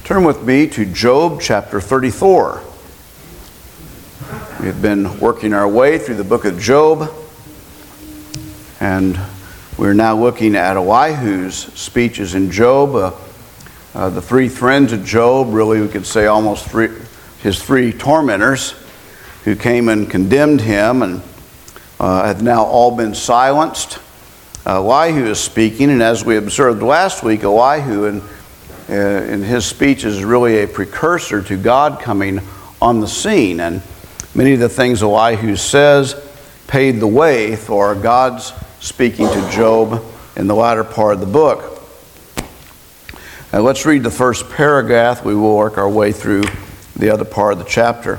Turn with me to Job chapter 34. We've been working our way through the book of Job, and we're now looking at Elihu's speeches in Job. The three friends of Job, really we could say almost his three tormentors, who came and condemned him and have now all been silenced. Elihu is speaking, and as we observed last week, Elihu in his speech is really a precursor to God coming on the scene. And many of the things Elihu says paved the way for God's speaking to Job in the latter part of the book. Now let's read the first paragraph. We will work our way through the other part of the chapter.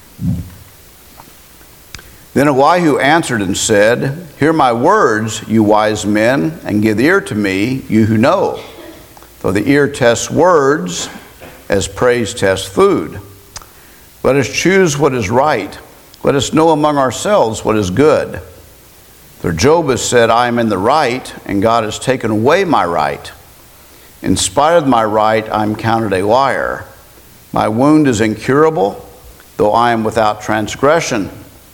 Then Elihu answered and said, "Hear my words, you wise men, and give ear to me, you who know. For the ear tests words, as praise tests food. Let us choose what is right. Let us know among ourselves what is good. For Job has said, I am in the right, and God has taken away my right. In spite of my right, I am counted a liar. My wound is incurable, though I am without transgression.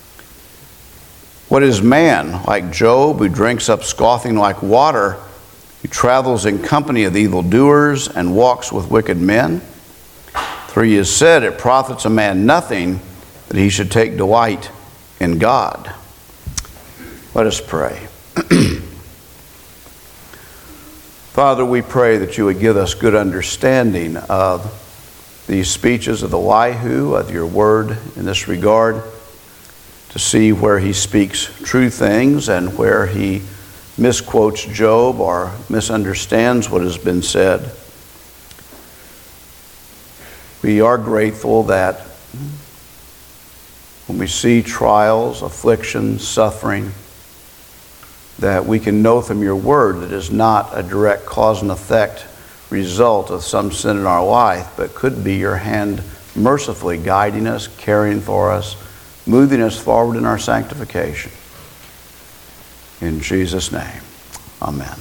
What is man like Job, who drinks up scoffing like water, who travels in company of evildoers and walks with wicked men? For he has said, it profits a man nothing that he should take delight in God." Let us pray. Father, we pray that you would give us good understanding of these speeches of Elihu, of your word in this regard, to see where he speaks true things and where he misquotes Job or misunderstands what has been said. We are grateful that when we see trials, afflictions, suffering, that we can know from your word that it is not a direct cause and effect result of some sin in our life, but could be your hand mercifully guiding us, caring for us, moving us forward in our sanctification. In Jesus' name, amen.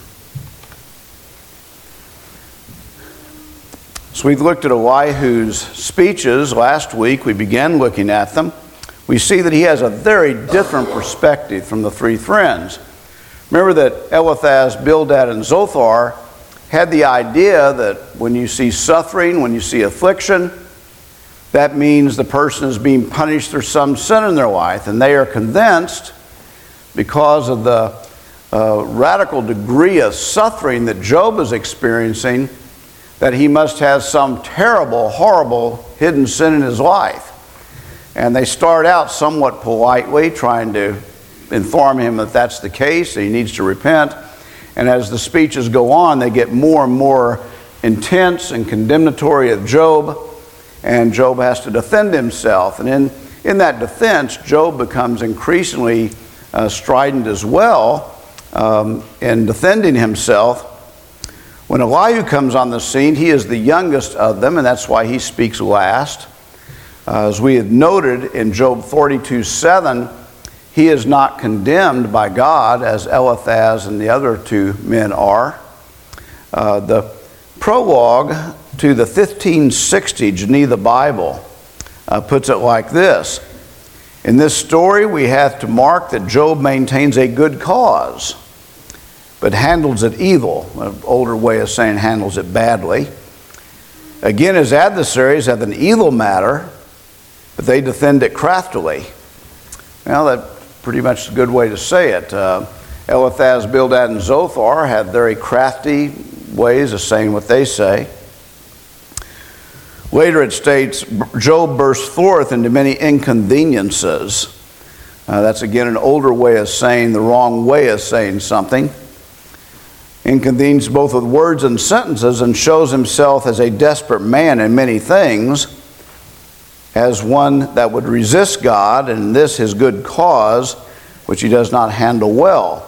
So we've looked at Elihu's speeches last week. We began looking at them. We see that he has a very different perspective from the three friends. Remember that Eliphaz, Bildad, and Zophar had the idea that when you see suffering, when you see affliction, that means the person is being punished for some sin in their life, and they are convinced, because of the radical degree of suffering that Job is experiencing, that he must have some terrible, horrible hidden sin in his life. And they start out somewhat politely, trying to inform him that that's the case, that he needs to repent. And as the speeches go on, they get more and more intense and condemnatory of Job, and Job has to defend himself. And in that defense, Job becomes increasingly strident as well in defending himself. When Elihu comes on the scene, he is the youngest of them, and that's why he speaks last. As we had noted in Job 42:7, he is not condemned by God as Eliphaz and the other two men are. The prologue to the 1560 Geneva Bible puts it like this: "In this story we have to mark that Job maintains a good cause, but handles it evil." An older way of saying handles it badly. "Again, his adversaries have an evil matter, but they defend it craftily." Well, that's pretty much a good way to say it. Eliphaz, Bildad, and Zophar have very crafty ways of saying what they say. Later it states, Job burst forth into many inconveniences. That's again an older way of saying the wrong way of saying something. Inconvenienced both with words and sentences, and shows himself as a desperate man in many things, as one that would resist God, and this his good cause, which he does not handle well.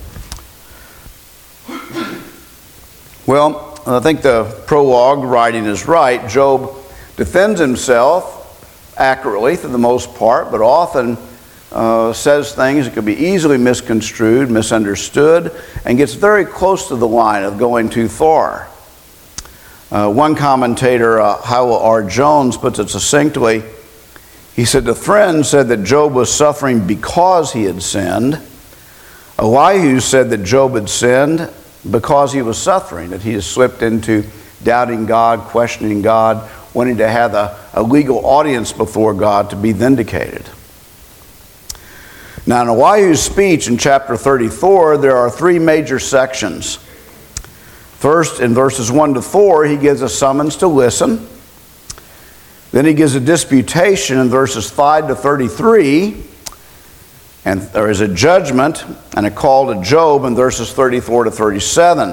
Well, I think the prologue writing is right. Job defends himself accurately for the most part, but often says things that could be easily misconstrued, misunderstood, and gets very close to the line of going too far. One commentator, Howell R. Jones, puts it succinctly. He said, the friends said that Job was suffering because he had sinned. Elihu said that Job had sinned because he was suffering, that he has slipped into doubting God, questioning God, wanting to have a legal audience before God to be vindicated. Now, in Elihu's speech in chapter 34, there are three major sections. First, in verses 1 to 4, he gives a summons to listen. Then he gives a disputation in verses 5 to 33. And there is a judgment and a call to Job in verses 34 to 37.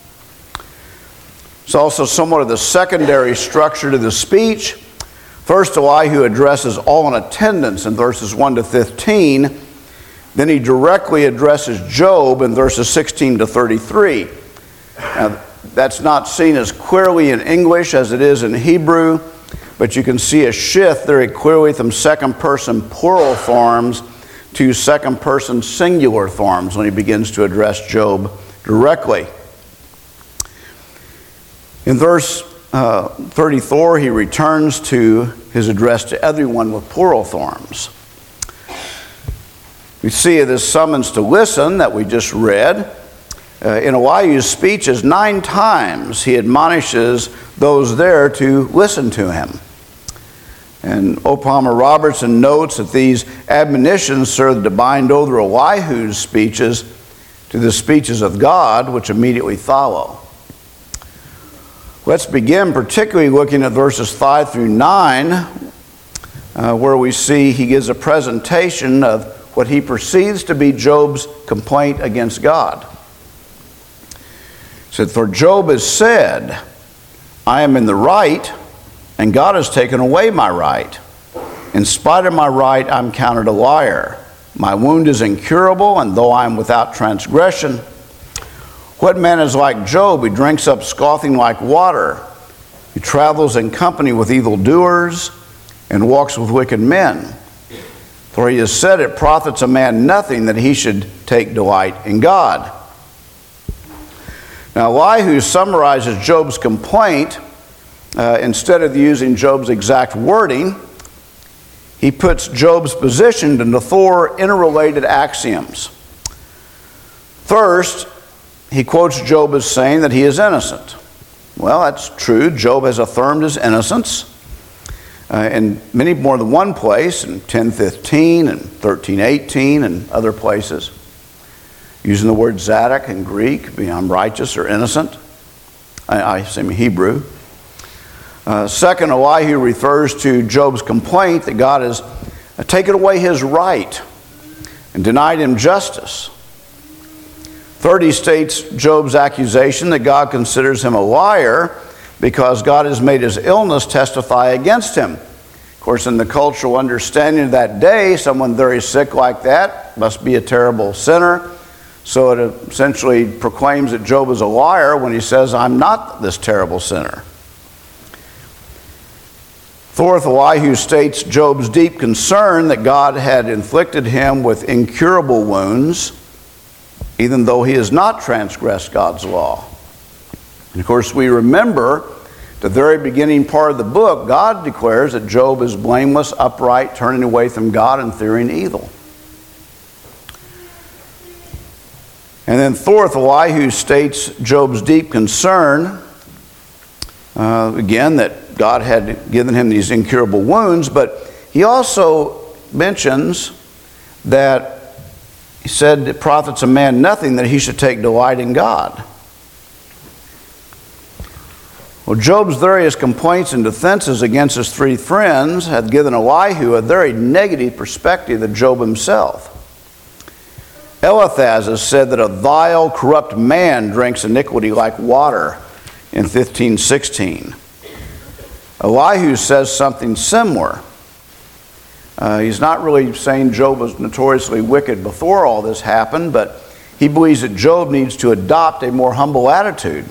It's also somewhat of the secondary structure to the speech. First, Elihu addresses all in attendance in verses 1 to 15. Then he directly addresses Job in verses 16 to 33. Now, that's not seen as clearly in English as it is in Hebrew, but you can see a shift very clearly from second-person plural forms to second-person singular forms when he begins to address Job directly. In verse 34, he returns to his address to everyone with plural forms. We see this summons to listen that we just read. In Elihu's speeches, 9 times he admonishes those there to listen to him. And O. Palmer Robertson notes that these admonitions serve to bind over Elihu's speeches to the speeches of God, which immediately follow. Let's begin particularly looking at verses 5 through 9, where we see he gives a presentation of what he perceives to be Job's complaint against God. He said, "For Job has said, I am in the right, and God has taken away my right. In spite of my right, I'm counted a liar. My wound is incurable, and though I am without transgression, what man is like Job? He drinks up scoffing like water. He travels in company with evildoers and walks with wicked men. For he has said, it profits a man nothing that he should take delight in God." Now, Elihu summarizes Job's complaint. Instead of using Job's exact wording, he puts Job's position into 4 interrelated axioms. First, he quotes Job as saying that he is innocent. Well, that's true. Job has affirmed his innocence in many more than one place, in 10:15 and 13:18 and other places, using the word Zadok in Greek, being I'm righteous or innocent. I say in Hebrew. Second, Elihu refers to Job's complaint that God has taken away his right and denied him justice. Third, he states Job's accusation that God considers him a liar because God has made his illness testify against him. Of course, in the cultural understanding of that day, someone very sick like that must be a terrible sinner. So it essentially proclaims that Job is a liar when he says, I'm not this terrible sinner. Fourth, Elihu states Job's deep concern that God had inflicted him with incurable wounds, even though he has not transgressed God's law. And of course, we remember the very beginning part of the book, God declares that Job is blameless, upright, turning away from God and fearing evil. And then fourth, Elihu states Job's deep concern, again, that God had given him these incurable wounds, but he also mentions that he said it profits a man nothing that he should take delight in God. Well, Job's various complaints and defenses against his 3 friends had given Elihu a very negative perspective of Job himself. Eliphaz has said that a vile, corrupt man drinks iniquity like water in 15:16. Elihu says something similar. He's not really saying Job was notoriously wicked before all this happened, but he believes that Job needs to adopt a more humble attitude.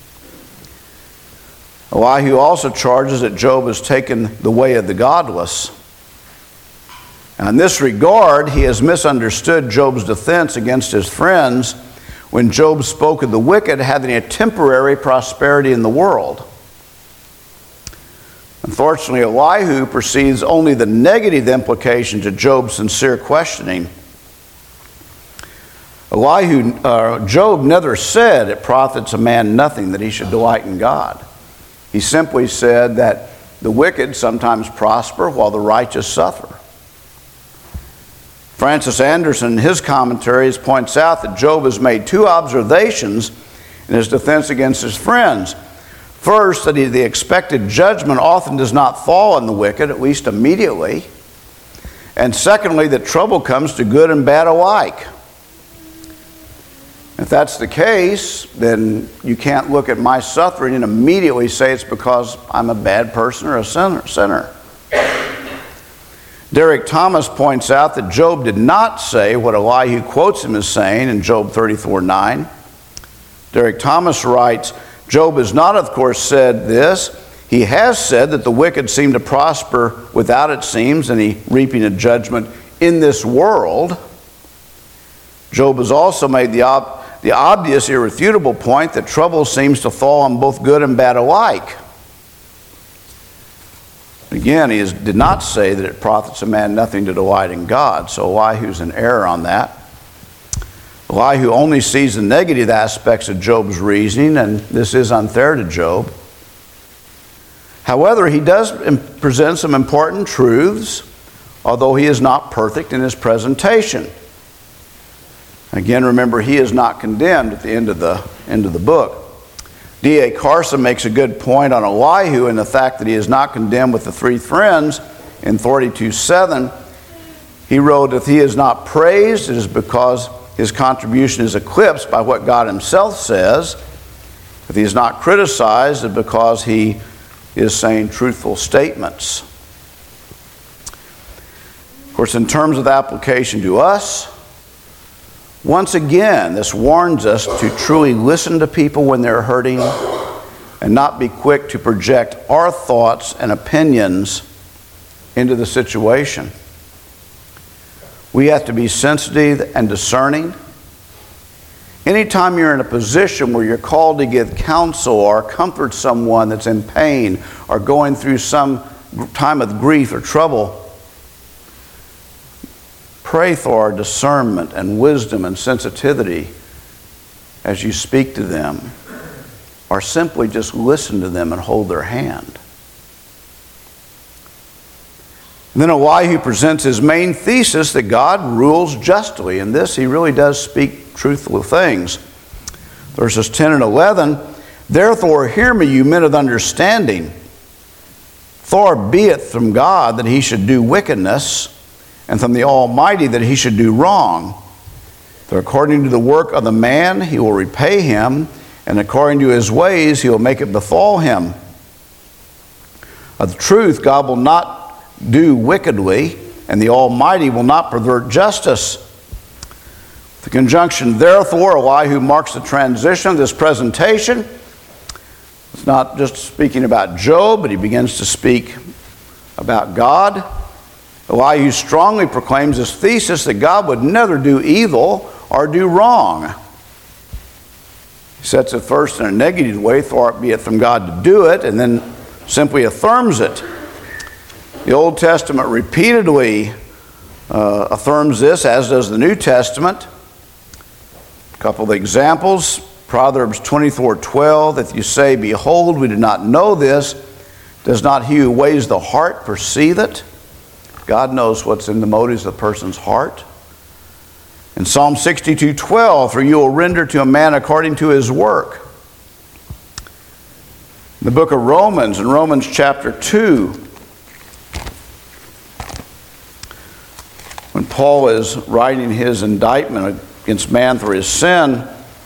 Elihu also charges that Job has taken the way of the godless. And in this regard, he has misunderstood Job's defense against his friends when Job spoke of the wicked having a temporary prosperity in the world. Unfortunately, Elihu perceives only the negative implication to Job's sincere questioning. Job never said it profits a man nothing that he should delight in God. He simply said that the wicked sometimes prosper while the righteous suffer. Francis Anderson, in his commentaries, points out that Job has made two observations in his defense against his friends. First, that the expected judgment often does not fall on the wicked, at least immediately. And secondly, that trouble comes to good and bad alike. If that's the case, then you can't look at my suffering and immediately say it's because I'm a bad person or a sinner. Derek Thomas points out that Job did not say what Elihu quotes him as saying in Job 34:9. Derek Thomas writes, Job has not, of course, said this. He has said that the wicked seem to prosper without, it seems, any reaping of judgment in this world. Job has also made the obvious, irrefutable point that trouble seems to fall on both good and bad alike. Again, he did not say that it profits a man nothing to delight in God, so Elihu's in error on that. Elihu only sees the negative aspects of Job's reasoning, and this is unfair to Job. However, he does present some important truths, although he is not perfect in his presentation. Again, remember, he is not condemned at the end of the book. D.A. Carson makes a good point on Elihu in the fact that he is not condemned with the three friends in 42:7. He wrote, if he is not praised, it is because his contribution is eclipsed by what God himself says. If he is not criticized, it's because he is saying truthful statements. Of course, in terms of application to us, once again, this warns us to truly listen to people when they're hurting and not be quick to project our thoughts and opinions into the situation. We have to be sensitive and discerning. Anytime you're in a position where you're called to give counsel or comfort someone that's in pain or going through some time of grief or trouble, pray for our discernment and wisdom and sensitivity as you speak to them, or simply just listen to them and hold their hand. And then Elihu presents his main thesis that God rules justly. In this, he really does speak truthful things. Verses 10 and 11, therefore hear me, you men of understanding. Far be it from God that he should do wickedness, and from the Almighty that he should do wrong. For according to the work of the man, he will repay him, and according to his ways, he will make it befall him. Of the truth, God will not do wickedly, and the Almighty will not pervert justice. The conjunction, therefore, Elihu marks the transition of this presentation. It's not just speaking about Job, but he begins to speak about God. Elihu strongly proclaims his thesis that God would never do evil or do wrong. He sets it first in a negative way, far be it from God to do it, and then simply affirms it. The Old Testament repeatedly affirms this, as does the New Testament. A couple of examples. Proverbs 24:12, if you say, behold, we did not know this, does not he who weighs the heart perceive it? God knows what's in the motives of the person's heart. In Psalm 62:12, for you will render to a man according to his work. In the book of Romans, in Romans chapter 2, when Paul is writing his indictment against man for his sin,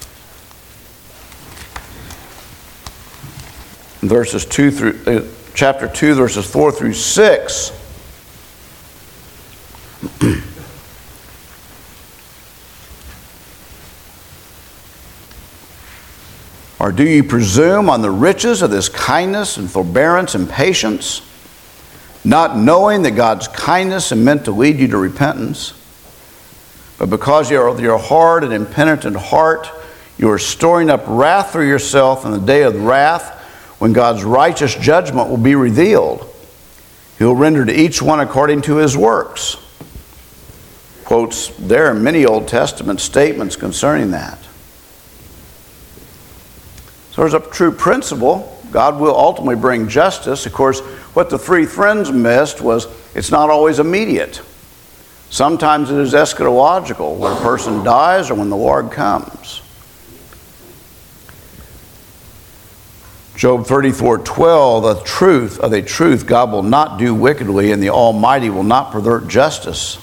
verses 2 through chapter 2, verses 4 through 6. Or do you presume on the riches of this kindness and forbearance and patience, not knowing that God's kindness is meant to lead you to repentance? But because you are with your hard and impenitent heart, you are storing up wrath for yourself in the day of wrath, when God's righteous judgment will be revealed. He'll render to each one according to his works. Quotes there are many Old Testament statements concerning that. So there's a true principle. God will ultimately bring justice. Of course, what the three friends missed was it's not always immediate. Sometimes it is eschatological, when a person dies or when the Lord comes. Job 34:12, of a truth, God will not do wickedly, and the Almighty will not pervert justice.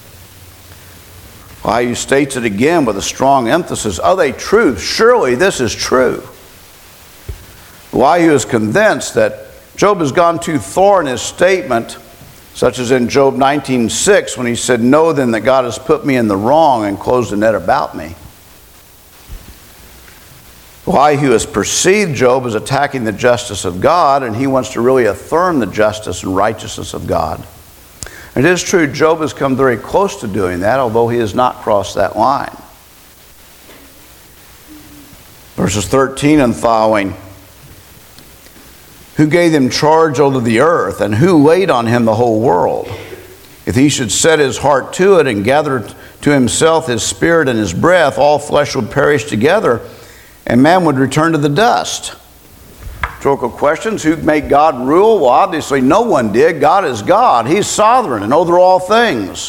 Elihu states it again with a strong emphasis, of a truth, surely this is true. Elihu is convinced that Job has gone too far in his statement, such as in Job 19:6, when he said, know then that God has put me in the wrong and closed a net about me. Elihu has perceived Job as attacking the justice of God, and he wants to really affirm the justice and righteousness of God. It is true, Job has come very close to doing that, although he has not crossed that line. Verses 13 and following, who gave him charge over the earth, and who laid on him the whole world? If he should set his heart to it and gather to himself his spirit and his breath, all flesh would perish together, and man would return to the dust. Rhetorical questions. Who made God rule? Well, obviously no one did. God is God. He's sovereign and over all things.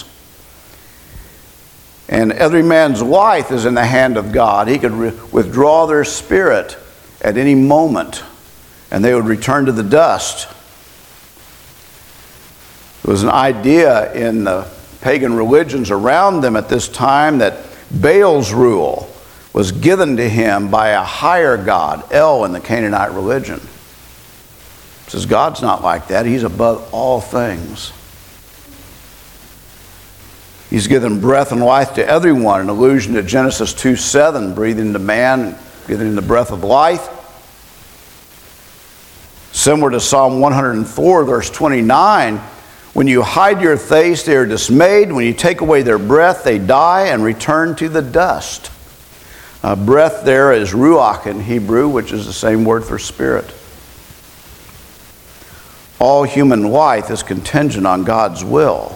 And every man's life is in the hand of God. He could withdraw their spirit at any moment, and they would return to the dust. There was an idea in the pagan religions around them at this time that Baal's rule was given to him by a higher god, El, in the Canaanite religion. It says God's not like that. He's above all things. He's given breath and life to everyone, an allusion to Genesis 2:7, breathing into man, giving him the breath of life. Similar to Psalm 104, verse 29, when you hide your face, they are dismayed. When you take away their breath, they die and return to the dust. Breath there is ruach in Hebrew, which is the same word for spirit. All human life is contingent on God's will.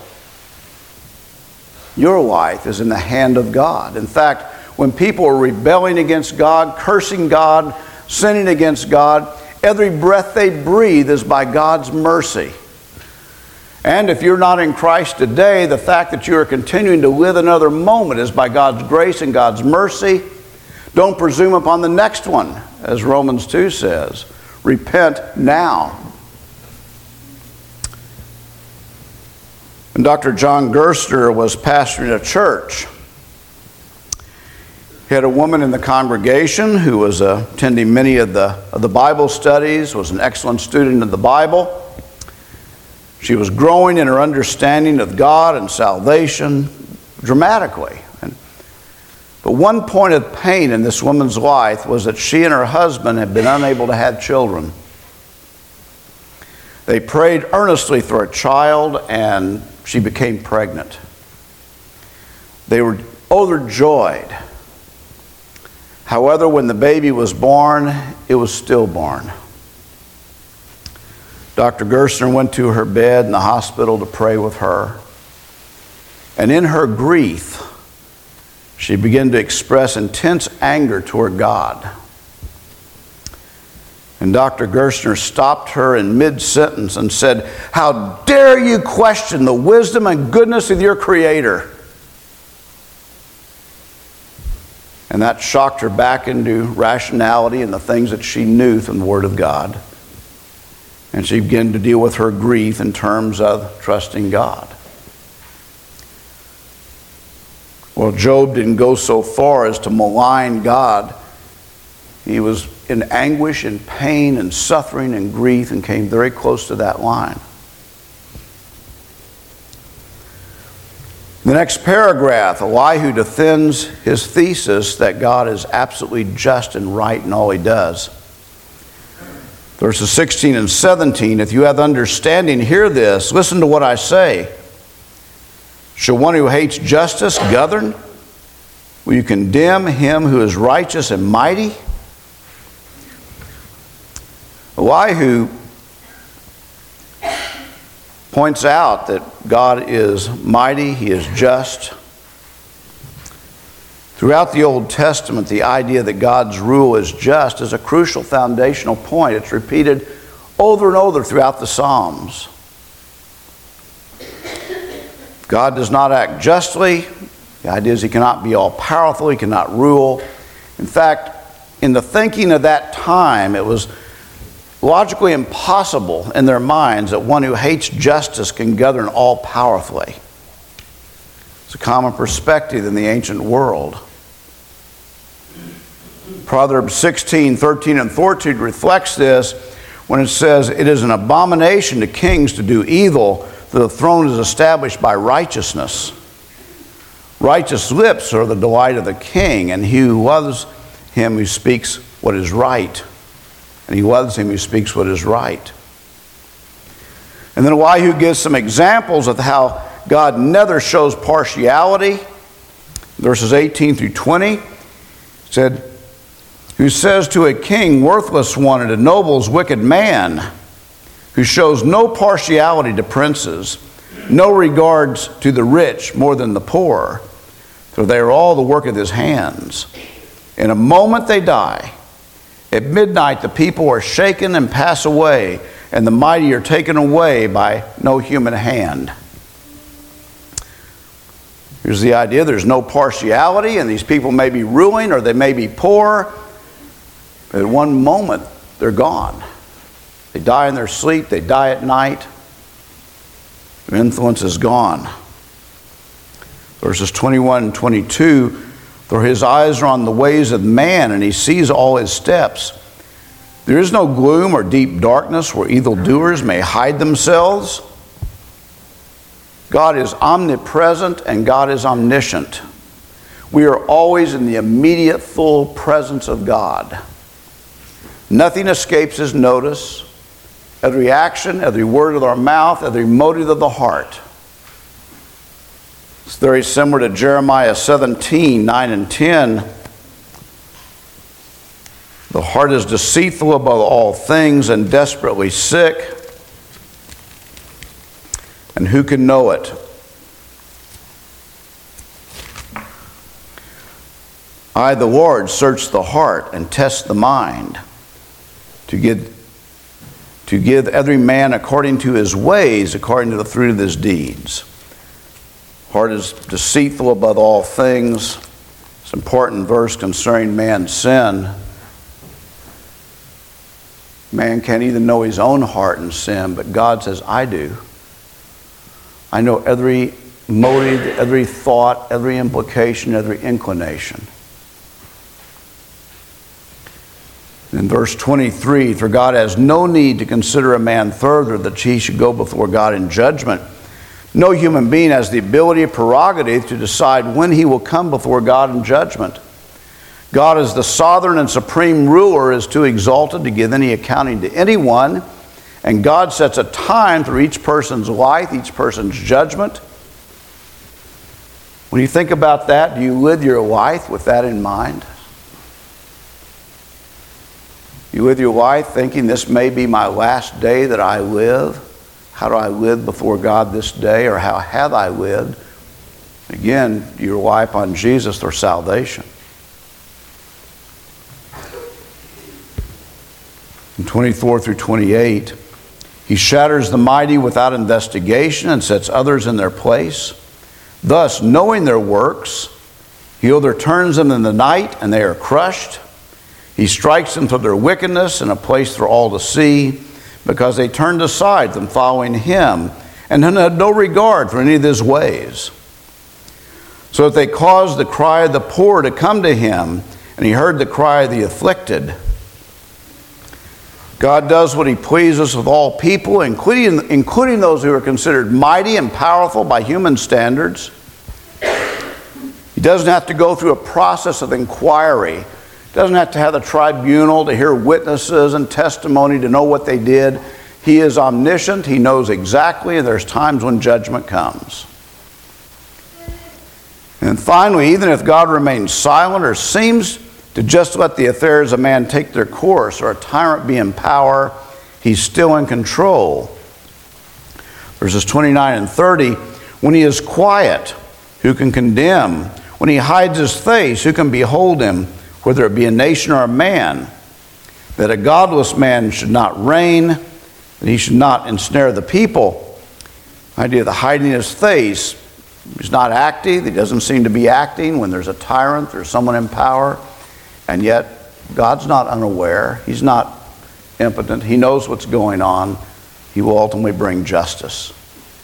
Your life is in the hand of God. In fact, when people are rebelling against God, cursing God, sinning against God, every breath they breathe is by God's mercy. And if you're not in Christ today, the fact that you are continuing to live another moment is by God's grace and God's mercy. Don't presume upon the next one, as Romans 2 says. Repent now. And Dr. John Gerstner was pastoring a church. He had a woman in the congregation who was attending many of the Bible studies, was an excellent student of the Bible. She was growing in her understanding of God and salvation dramatically. But one point of pain in this woman's life was that she and her husband had been unable to have children. They prayed earnestly for a child, and she became pregnant. They were overjoyed. However, when the baby was born, it was stillborn. Dr. Gerstner went to her bed in the hospital to pray with her. And in her grief, she began to express intense anger toward God. And Dr. Gerstner stopped her in mid-sentence and said, "How dare you question the wisdom and goodness of your Creator?" And that shocked her back into rationality and the things that she knew from the Word of God. And she began to deal with her grief in terms of trusting God. Well, Job didn't go so far as to malign God. He was in anguish and pain and suffering and grief and came very close to that line. The next paragraph, Elihu defends his thesis that God is absolutely just and right in all he does. Verses 16 and 17, if you have understanding, hear this. Listen to what I say. Shall one who hates justice govern? Will you condemn him who is righteous and mighty? Elihu points out that God is mighty, He is just. Throughout the Old Testament, the idea that God's rule is just is a crucial foundational point. It's repeated over and over throughout the Psalms. God does not act justly. The idea is He cannot be all-powerful, He cannot rule. In fact, in the thinking of that time, it was logically impossible in their minds that one who hates justice can govern all-powerfully. It's a common perspective in the ancient world. Proverbs 16, 13, and 14 reflects this when it says, "It is an abomination to kings to do evil, for the throne is established by righteousness. Righteous lips are the delight of the king, and he who loves him who speaks what is right." And he loves him who speaks what is right. And then Elihu gives some examples of how God never shows partiality. Verses 18 through 20 said, "Who says to a king, worthless one, and to nobles, wicked man, who shows no partiality to princes, no regards to the rich more than the poor, for they are all the work of his hands. In a moment they die. At midnight the people are shaken and pass away, and the mighty are taken away by no human hand." Here's the idea: there's no partiality, and these people may be ruling or they may be poor, but at one moment they're gone. They die in their sleep, they die at night. Their influence is gone. Verses 21 and 22, "For his eyes are on the ways of man, and he sees all his steps. There is no gloom or deep darkness where evildoers may hide themselves." God is omnipresent and God is omniscient. We are always in the immediate full presence of God. Nothing escapes His notice. Every action, every word of our mouth, every motive of the heart. It's very similar to Jeremiah 17, 9 and 10. "The heart is deceitful above all things and desperately sick. And who can know it? I, the Lord, search the heart and test the mind, to give every man according to his ways, according to the fruit of his deeds." Heart is deceitful above all things. It's an important verse concerning man's sin. Man can't even know his own heart in sin, but God says, "I do. I know every motive, every thought, every implication, every inclination." In verse 23, "For God has no need to consider a man further, that he should go before God in judgment. No human being has the ability or prerogative to decide when he will come before God in judgment. God, as the sovereign and supreme ruler, is too exalted to give any accounting to anyone, and God sets a time for each person's life, each person's judgment." When you think about that, do you live your life with that in mind? You live your life thinking, this may be my last day that I live. How do I live before God this day, or how have I lived? Again, you rely upon Jesus for salvation. In 24 through 28, "He shatters the mighty without investigation and sets others in their place. Thus, knowing their works, He overturns them in the night, and they are crushed. He strikes them for their wickedness in a place for all to see, because they turned aside from following Him and had no regard for any of His ways. So that they caused the cry of the poor to come to Him, and He heard the cry of the afflicted." God does what He pleases with all people, including those who are considered mighty and powerful by human standards. He doesn't have to go through a process of inquiry. Doesn't have to have a tribunal to hear witnesses and testimony to know what they did. He is omniscient. He knows exactly, and there's times when judgment comes. And finally, even if God remains silent or seems to just let the affairs of man take their course, or a tyrant be in power, he's still in control. Verses 29 and 30, when he is quiet, who can condemn? When he hides his face, who can behold him, whether it be a nation or a man? That a godless man should not reign, that he should not ensnare the people. The idea of the hiding his face, he's not active, he doesn't seem to be acting when there's a tyrant, there's someone in power, and yet God's not unaware, he's not impotent, he knows what's going on, he will ultimately bring justice.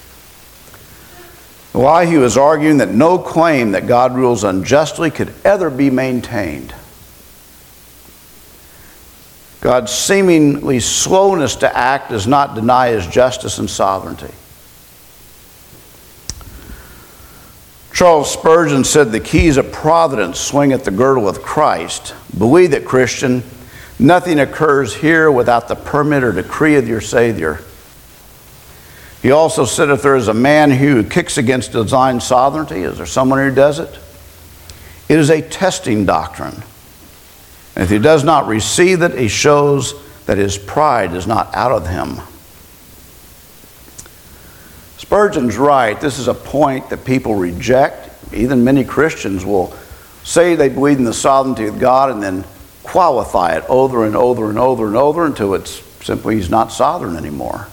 Elihu is arguing that no claim that God rules unjustly could ever be maintained. God's seemingly slowness to act does not deny his justice and sovereignty. Charles Spurgeon said, "The keys of providence swing at the girdle of Christ. Believe that, Christian, nothing occurs here without the permit or decree of your Savior." He also said, if there is a man who kicks against divine sovereignty, is there someone who does it? It is a testing doctrine. And if he does not receive it, he shows that his pride is not out of him. Spurgeon's right. This is a point that people reject. Even many Christians will say they believe in the sovereignty of God and then qualify it over and over and over and over until it's simply he's not sovereign anymore.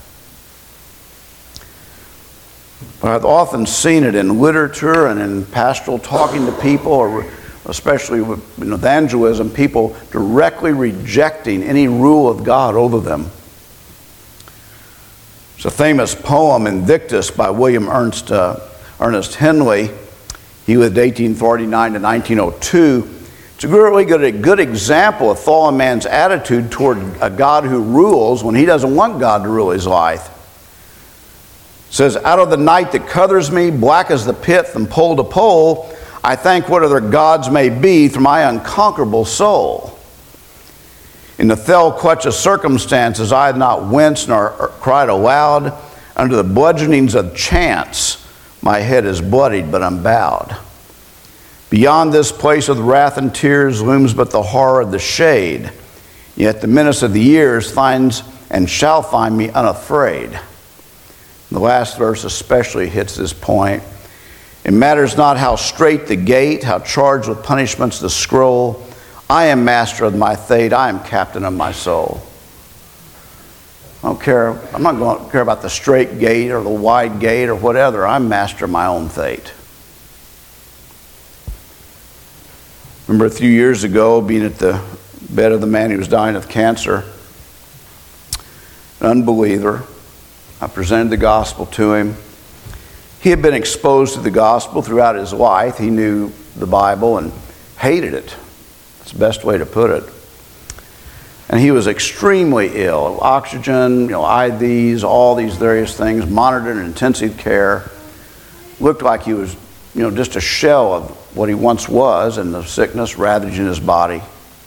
But I've often seen it in literature and in pastoral talking to people, or especially with evangelism, people directly rejecting any rule of God over them. It's a famous poem, Invictus, by William Ernest Henley. He lived 1849 to 1902. It's a really good example of fallen man's attitude toward a God who rules when he doesn't want God to rule his life. It says, out of the night that covers me, black as the pit from pole to pole, I thank what other gods may be through my unconquerable soul. In the fell clutch of circumstances, I had not winced nor cried aloud. Under the bludgeonings of chance, my head is bloodied, but I'm bowed. Beyond this place of wrath and tears looms but the horror of the shade. Yet the menace of the years finds and shall find me unafraid. The last verse especially hits this point. It matters not how straight the gate, how charged with punishments the scroll. I am master of my fate. I am captain of my soul. I don't care. I'm not going to care about the straight gate or the wide gate or whatever. I'm master of my own fate. Remember a few years ago being at the bed of the man who was dying of cancer, an unbeliever. I presented the gospel to him. He had been exposed to the gospel throughout his life. He knew the Bible and hated it. That's the best way to put it. And he was extremely ill. Oxygen, IVs, all these various things, monitored in intensive care. Looked like he was, just a shell of what he once was, and the sickness ravaging his body.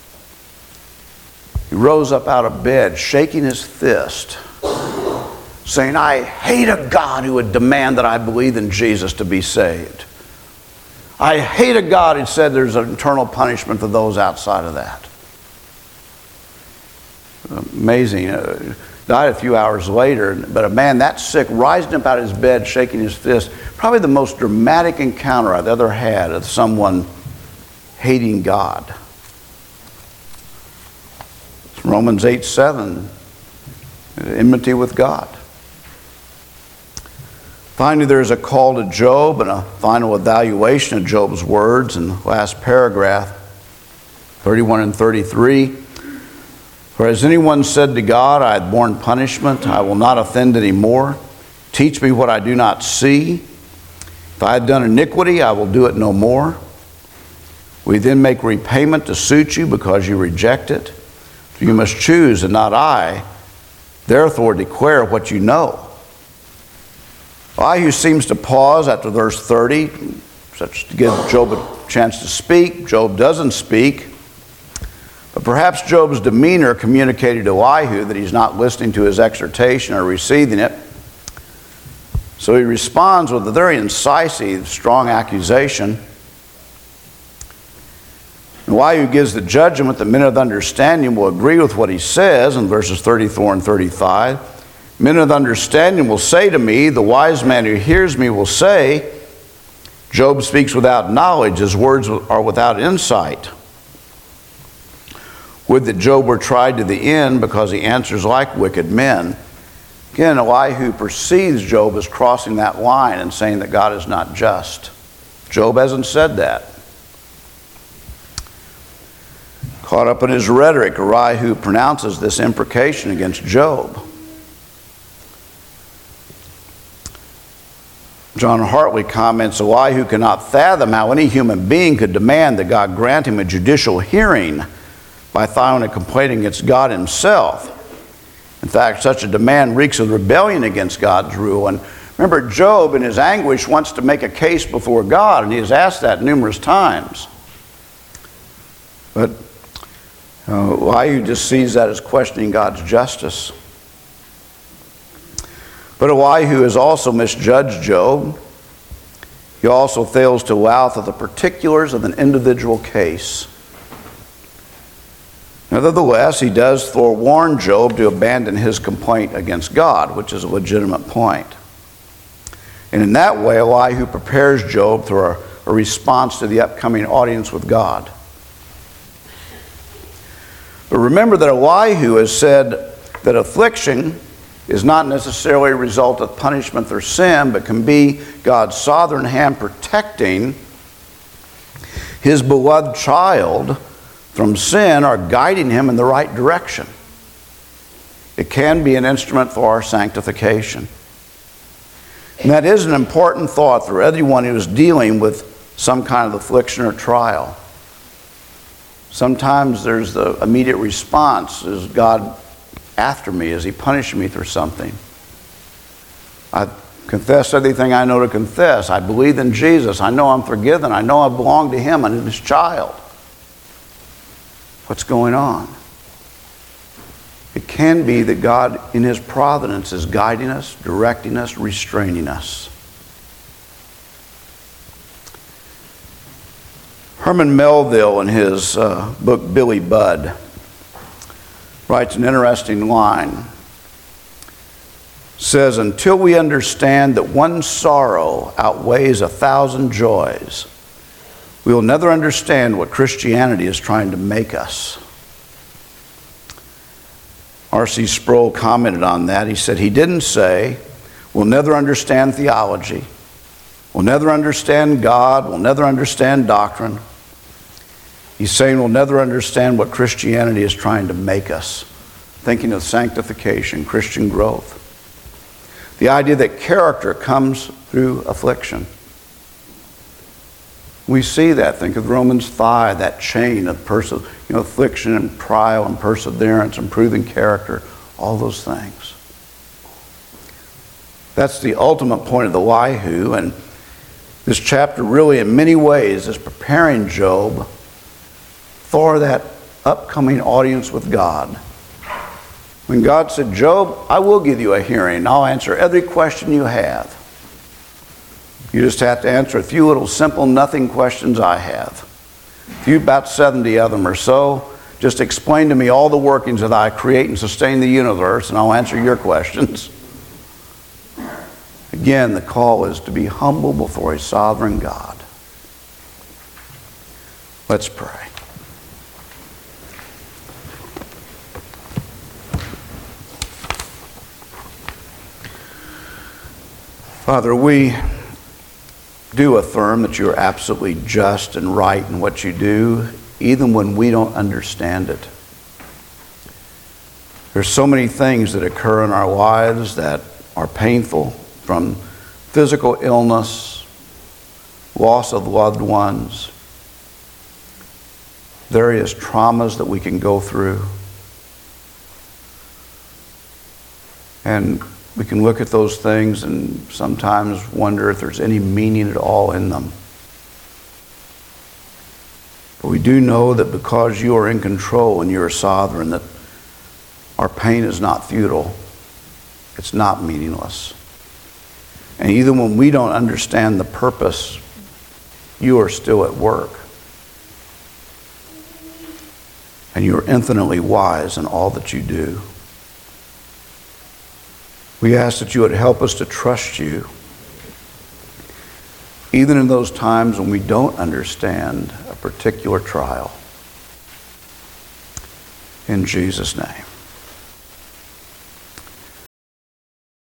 He rose up out of bed, shaking his fist, saying, I hate a God who would demand that I believe in Jesus to be saved. I hate a God who said there's an eternal punishment for those outside of that. Amazing. Died a few hours later, but a man that sick, rising up out of his bed, shaking his fist, probably the most dramatic encounter I've ever had of someone hating God. It's Romans 8:7, enmity with God. Finally, there's a call to Job and a final evaluation of Job's words in the last paragraph, 31 and 33. For has anyone said to God, I have borne punishment, I will not offend any more. Teach me what I do not see. If I have done iniquity, I will do it no more. We then make repayment to suit you because you reject it. For you must choose and not I. Therefore declare what you know. Elihu seems to pause after verse 30, such to give Job a chance to speak. Job doesn't speak. But perhaps Job's demeanor communicated to Elihu that he's not listening to his exhortation or receiving it. So he responds with a very incisive, strong accusation. Elihu gives the judgment that men of understanding will agree with what he says in verses 34 and 35. Men of understanding will say to me, the wise man who hears me will say, Job speaks without knowledge, his words are without insight. Would that Job were tried to the end, because he answers like wicked men. Again, Elihu perceives Job as crossing that line and saying that God is not just. Job hasn't said that. Caught up in his rhetoric, Elihu pronounces this imprecation against Job. John Hartley comments, Elihu cannot fathom how any human being could demand that God grant him a judicial hearing by filing a complaint against God himself. In fact, such a demand reeks of rebellion against God's rule. And remember, Job in his anguish wants to make a case before God, and he has asked that numerous times. But Elihu just sees that as questioning God's justice. But Elihu has also misjudged Job. He also fails to allow for the particulars of an individual case. Nevertheless, he does forewarn Job to abandon his complaint against God, which is a legitimate point. And in that way, Elihu prepares Job for a response to the upcoming audience with God. But remember that Elihu has said that affliction is not necessarily a result of punishment or sin, but can be God's sovereign hand protecting his beloved child from sin or guiding him in the right direction. It can be an instrument for our sanctification. And that is an important thought for everyone who is dealing with some kind of affliction or trial. Sometimes there's the immediate response, is God after me? Is he punishing me for something? I've confessed everything I know to confess. I believe in Jesus. I know I'm forgiven. I know I belong to him. I'm his child. What's going on? It can be that God, in his providence, is guiding us, directing us, restraining us. Herman Melville, in his book Billy Budd, writes an interesting line. Says, until we understand that one sorrow outweighs 1,000 joys, we will never understand what Christianity is trying to make us. R.C. Sproul commented on that. He said, he didn't say, we'll never understand theology, we'll never understand God, we'll never understand doctrine. He's saying we'll never understand what Christianity is trying to make us. Thinking of sanctification, Christian growth. The idea that character comes through affliction. We see that. Think of Romans 5, that chain of affliction and trial and perseverance and proving character, all those things. That's the ultimate point of the Elihu, and this chapter really in many ways is preparing Job for that upcoming audience with God. When God said, Job, I will give you a hearing. I'll answer every question you have. You just have to answer a few little simple nothing questions I have. Few, about 70 of them or so. Just explain to me all the workings that I create and sustain the universe, and I'll answer your questions. Again, the call is to be humble before a sovereign God. Let's pray. Father, we do affirm that you are absolutely just and right in what you do, even when we don't understand it. There's so many things that occur in our lives that are painful, from physical illness, loss of loved ones, various traumas that we can go through. And we can look at those things and sometimes wonder if there's any meaning at all in them. But we do know that because you are in control and you are sovereign, that our pain is not futile. It's not meaningless. And even when we don't understand the purpose, you are still at work. and you are infinitely wise in all that you do. We ask that you would help us to trust you, even in those times when we don't understand a particular trial. In Jesus' name.